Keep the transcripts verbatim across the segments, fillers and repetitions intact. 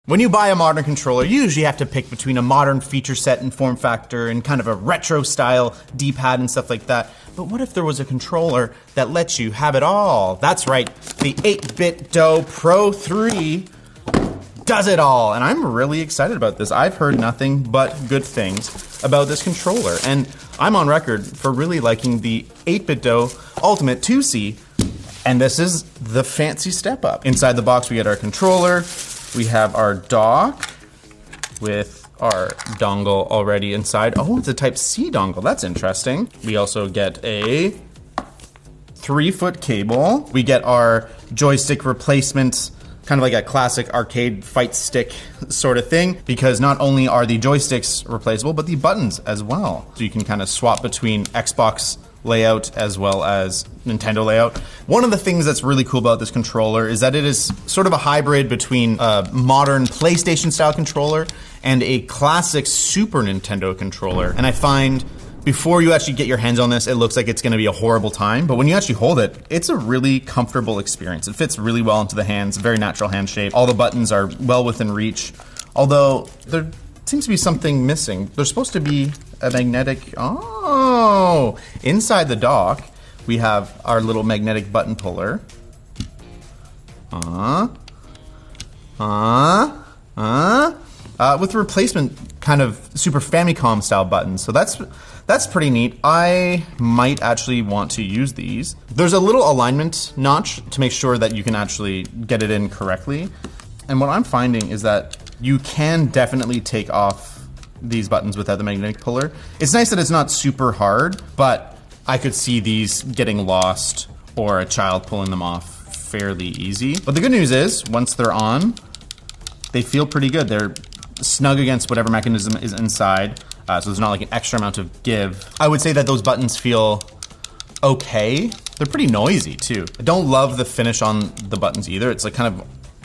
When you buy a modern controller, you usually have to pick between a modern feature set and form factor and kind of a retro style D-pad and stuff like that. But what if there was a controller that lets you have it all? That's right, the eight bit Do Pro three does it all. And I'm really excited about this. I've heard nothing but good things about this controller. And I'm on record for really liking the eight bit Do Ultimate two C. And this is the fancy step up. Inside the box, we get our controller. We have our dock with our dongle already inside. Oh, it's a Type C dongle. That's interesting. We also get a three foot cable. We get our joystick replacement, kind of like a classic arcade fight stick sort of thing, because not only are the joysticks replaceable, but the buttons as well. So you can kind of swap between Xbox layout as well as Nintendo layout. One of the things that's really cool about this controller is that it is sort of a hybrid between a modern PlayStation style controller and a classic Super Nintendo controller. And I find before you actually get your hands on this, it looks like it's gonna be a horrible time, but when you actually hold it, it's a really comfortable experience. It fits really well into the hands, very natural hand shape. All the buttons are well within reach, although there seems to be something missing. There's supposed to be a magnetic, oh, inside the dock, we have our little magnetic button puller. Uh, uh, uh, uh, with replacement kind of Super Famicom style buttons. So that's that's pretty neat. I might actually want to use these. There's a little alignment notch to make sure that you can actually get it in correctly. And what I'm finding is that you can definitely take off these buttons without the magnetic puller. It's nice that it's not super hard, but I could see these getting lost or a child pulling them off fairly easy. But the good news is, once they're on, they feel pretty good. They're snug against whatever mechanism is inside, uh, so there's not like an extra amount of give. I would say that those buttons feel okay. They're pretty noisy too. I don't love the finish on the buttons either. It's like kind of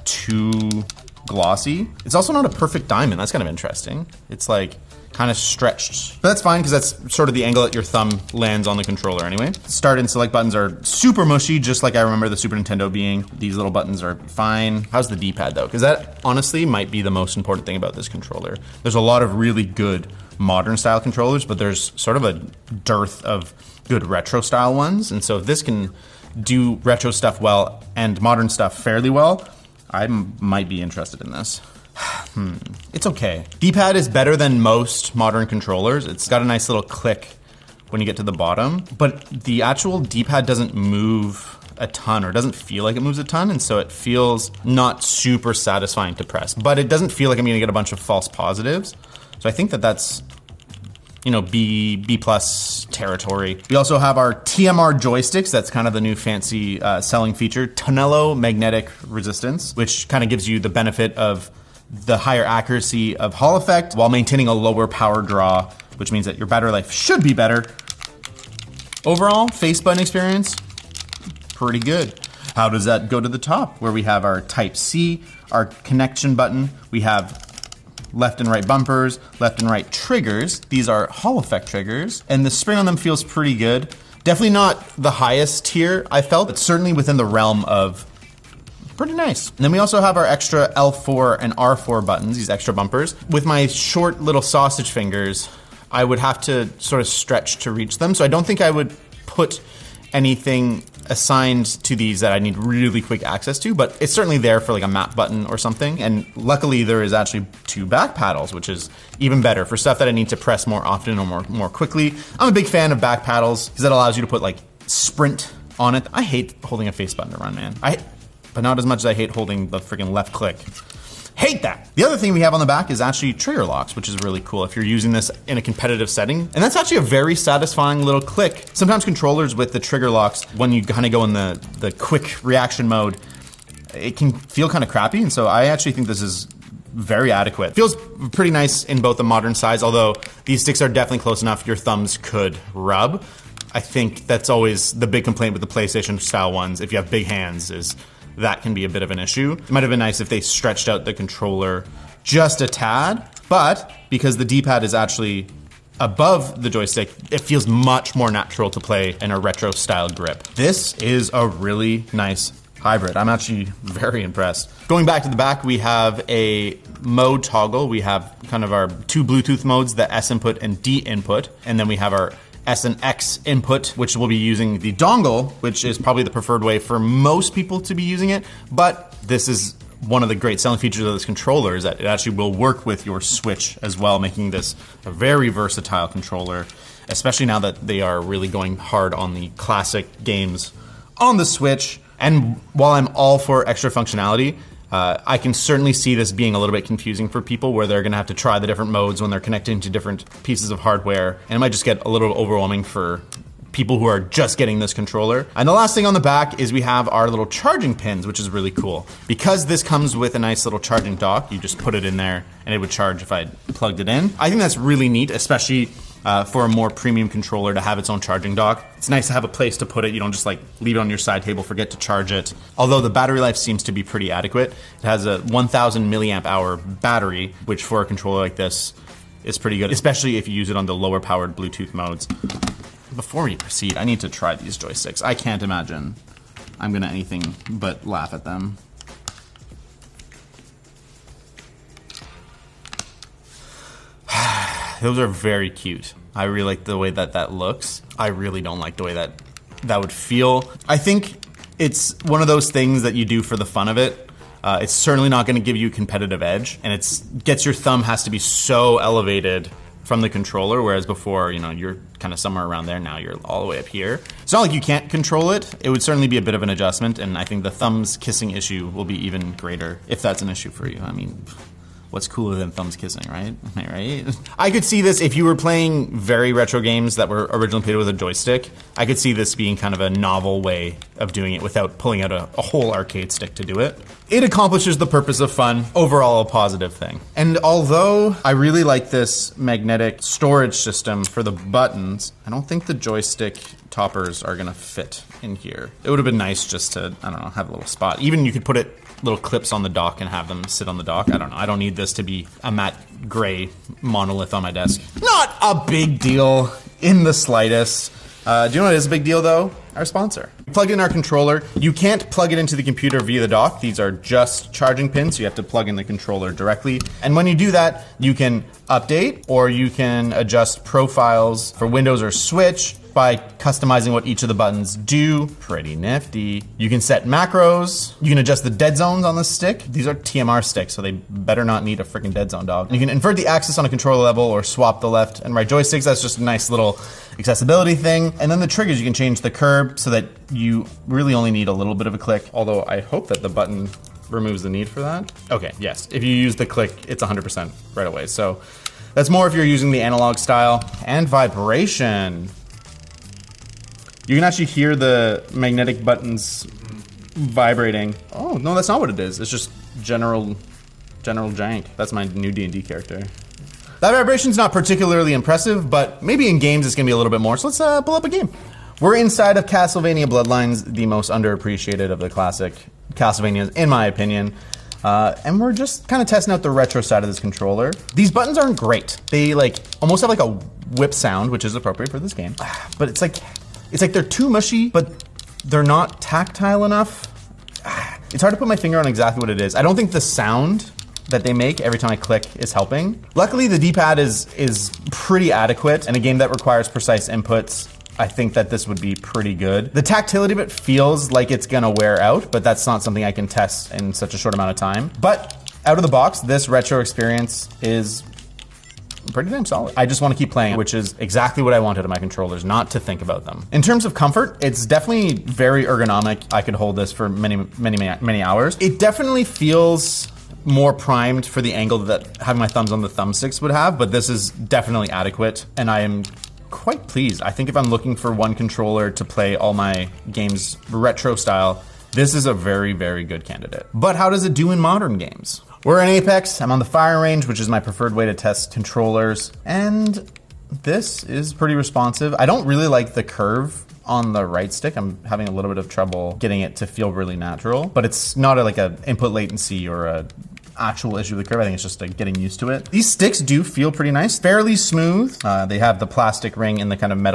too glossy. It's also not a perfect diamond. That's kind of interesting. It's like kind of stretched. But that's fine because that's sort of the angle that your thumb lands on the controller anyway. Start and select buttons are super mushy, just like I remember the Super Nintendo being. These little buttons are fine. How's the D-pad though? Because that honestly might be the most important thing about this controller. There's a lot of really good modern style controllers, but there's sort of a dearth of good retro style ones. And so if this can do retro stuff well and modern stuff fairly well, I might be interested in this. hmm. It's okay. D-pad is better than most modern controllers. It's got a nice little click when you get to the bottom, but the actual D-pad doesn't move a ton or doesn't feel like it moves a ton, and so it feels not super satisfying to press, but it doesn't feel like I'm gonna get a bunch of false positives. So I think that that's, you know, B, B plus territory. We also have our T M R joysticks. That's kind of the new fancy uh, selling feature. Tonello magnetic resistance, which kind of gives you the benefit of the higher accuracy of Hall effect while maintaining a lower power draw, which means that your battery life should be better. Overall, face button experience, pretty good. How does that go to the top? Where we have our Type C, our connection button. We have left and right bumpers, left and right triggers. These are Hall effect triggers, and the spring on them feels pretty good. Definitely not the highest tier I felt, but certainly within the realm of pretty nice. And then we also have our extra L four and R four buttons, these extra bumpers. With my short little sausage fingers, I would have to sort of stretch to reach them, so I don't think I would put anything assigned to these that I need really quick access to, but it's certainly there for like a map button or something. And luckily there is actually two back paddles, which is even better for stuff that I need to press more often or more, more quickly. I'm a big fan of back paddles because that allows you to put like sprint on it. I hate holding a face button to run, man. I, but not as much as I hate holding the freaking left click. Hate that. The other thing we have on the back is actually trigger locks, which is really cool if you're using this in a competitive setting. And that's actually a very satisfying little click. Sometimes controllers with the trigger locks, when you kind of go in the, the quick reaction mode, it can feel kind of crappy. And so I actually think this is very adequate. Feels pretty nice in both the modern size, although these sticks are definitely close enough your thumbs could rub. I think that's always the big complaint with the PlayStation style ones, if you have big hands, is that can be a bit of an issue. It might have been nice if they stretched out the controller just a tad, but because the D-pad is actually above the joystick, it feels much more natural to play in a retro style grip. This is a really nice hybrid. I'm actually very impressed. Going back to the back, we have a mode toggle, we have kind of our two Bluetooth modes, the S input and D input, and then we have our S and X input, which will be using the dongle, which is probably the preferred way for most people to be using it, but this is one of the great selling features of this controller is that it actually will work with your Switch as well, making this a very versatile controller, especially now that they are really going hard on the classic games on the Switch. And while I'm all for extra functionality, uh, I can certainly see this being a little bit confusing for people where they're gonna have to try the different modes when they're connecting to different pieces of hardware, and it might just get a little overwhelming for people who are just getting this controller. And the last thing on the back is we have our little charging pins, which is really cool. Because this comes with a nice little charging dock, you just put it in there and it would charge if I plugged it in. I think that's really neat, especially uh, for a more premium controller to have its own charging dock. It's nice to have a place to put it. You don't just like leave it on your side table, forget to charge it. Although the battery life seems to be pretty adequate. It has a one thousand milliamp hour battery, which for a controller like this is pretty good, especially if you use it on the lower powered Bluetooth modes. Before we proceed, I need to try these joysticks. I can't imagine I'm gonna anything but laugh at them. Those are very cute. I really like the way that that looks. I really don't like the way that that would feel. I think it's one of those things that you do for the fun of it. Uh, it's certainly not gonna give you a competitive edge, and it's gets your thumb has to be so elevated from the controller, whereas before, you know, you're kind of somewhere around there, now you're all the way up here. It's not like you can't control it. It would certainly be a bit of an adjustment, and I think the thumbs kissing issue will be even greater if that's an issue for you. I mean, what's cooler than thumbs kissing, right? Right? I could see this if you were playing very retro games that were originally played with a joystick. I could see this being kind of a novel way of doing it without pulling out a, a whole arcade stick to do it. It accomplishes the purpose of fun, overall a positive thing. And although I really like this magnetic storage system for the buttons, I don't think the joystick toppers are gonna fit in here. It would have been nice just to, I don't know, have a little spot. Even you could put it little clips on the dock and have them sit on the dock. I don't know. I don't need this to be a matte gray monolith on my desk. Not a big deal in the slightest. Uh, do you know what is a big deal though? Our sponsor. Plug in our controller. You can't plug it into the computer via the dock. These are just charging pins, so you have to plug in the controller directly. And when you do that, you can update or you can adjust profiles for Windows or Switch by customizing what each of the buttons do. Pretty nifty. You can set macros. You can adjust the dead zones on the stick. These are T M R sticks, so they better not need a freaking dead zone, dog. You can invert the axis on a controller level or swap the left and right joysticks. That's just a nice little accessibility thing. And then the triggers, you can change the curve so that you really only need a little bit of a click, although I hope that the button removes the need for that. Okay, yes, if you use the click, it's one hundred percent right away. So that's more if you're using the analog style. And vibration. You can actually hear the magnetic buttons vibrating. Oh, no, that's not what it is. It's just general, general jank. That's my new D and D character. That vibration's not particularly impressive, but maybe in games it's gonna be a little bit more. So let's uh, pull up a game. We're inside of Castlevania Bloodlines, the most underappreciated of the classic Castlevanias, in my opinion. Uh, and we're just kind of testing out the retro side of this controller. These buttons aren't great. They like almost have like a whip sound, which is appropriate for this game. But it's like, it's like they're too mushy, but they're not tactile enough. It's hard to put my finger on exactly what it is. I don't think the sound that they make every time I click is helping. Luckily, the D-pad is is pretty adequate. In a game that requires precise inputs, I think that this would be pretty good. The tactility of it feels like it's gonna wear out, but that's not something I can test in such a short amount of time. But out of the box, this retro experience is pretty damn solid. I just want to keep playing, which is exactly what I wanted of my controllers, not to think about them. In terms of comfort, it's definitely very ergonomic. I could hold this for many, many, many hours. It definitely feels more primed for the angle that having my thumbs on the thumbsticks would have, but this is definitely adequate, and I am quite pleased. I think if I'm looking for one controller to play all my games retro style, this is a very, very good candidate. But how does it do in modern games? We're in Apex, I'm on the firing range, which is my preferred way to test controllers, and this is pretty responsive. I don't really like the curve on the right stick. I'm having a little bit of trouble getting it to feel really natural, but it's not a, like a input latency or a actual issue with the curve. I think it's just like getting used to it. These sticks do feel pretty nice, fairly smooth. Uh, they have the plastic ring and the kind of metal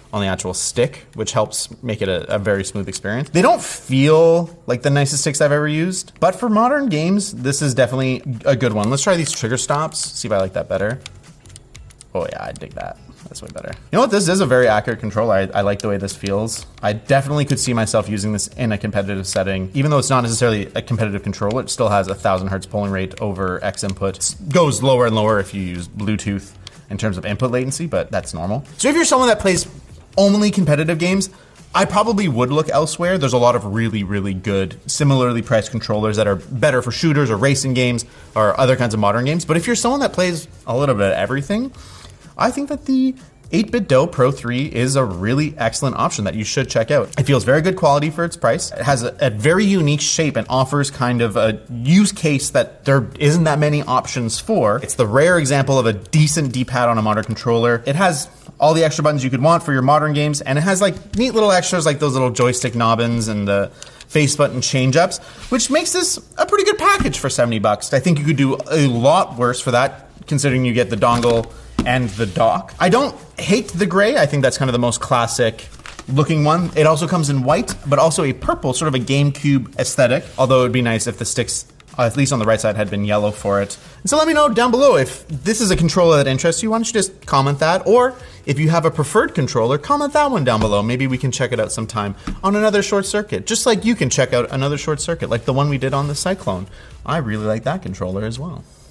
on the actual stick, which helps make it a, a very smooth experience. They don't feel like the nicest sticks I've ever used, but for modern games, this is definitely a good one. Let's try these trigger stops, see if I like that better. Oh yeah, I dig that. That's way better. You know what? This is a very accurate controller. I, I like the way this feels. I definitely could see myself using this in a competitive setting. Even though it's not necessarily a competitive controller, it still has a thousand hertz polling rate over X input. It goes lower and lower if you use Bluetooth in terms of input latency, but that's normal. So if you're someone that plays only competitive games, I probably would look elsewhere. There's a lot of really, really good, similarly priced controllers that are better for shooters or racing games or other kinds of modern games. But if you're someone that plays a little bit of everything, I think that the eight bit Do Pro three is a really excellent option that you should check out. It feels very good quality for its price. It has a, a very unique shape and offers kind of a use case that there isn't that many options for. It's the rare example of a decent D-pad on a modern controller. It has all the extra buttons you could want for your modern games, and it has like neat little extras like those little joystick knobbins and the face button change-ups, which makes this a pretty good package for seventy bucks. I think you could do a lot worse for that, considering you get the dongle and the dock. I don't hate the gray. I think that's kind of the most classic looking one. It also comes in white, but also a purple, sort of a GameCube aesthetic, although it would be nice if the sticks, at least on the right side, had been yellow for it. And so let me know down below if this is a controller that interests you. Why don't you just comment that? Or if you have a preferred controller, comment that one down below. Maybe we can check it out sometime on another short circuit, just like you can check out another short circuit, like the one we did on the Cyclone. I really like that controller as well.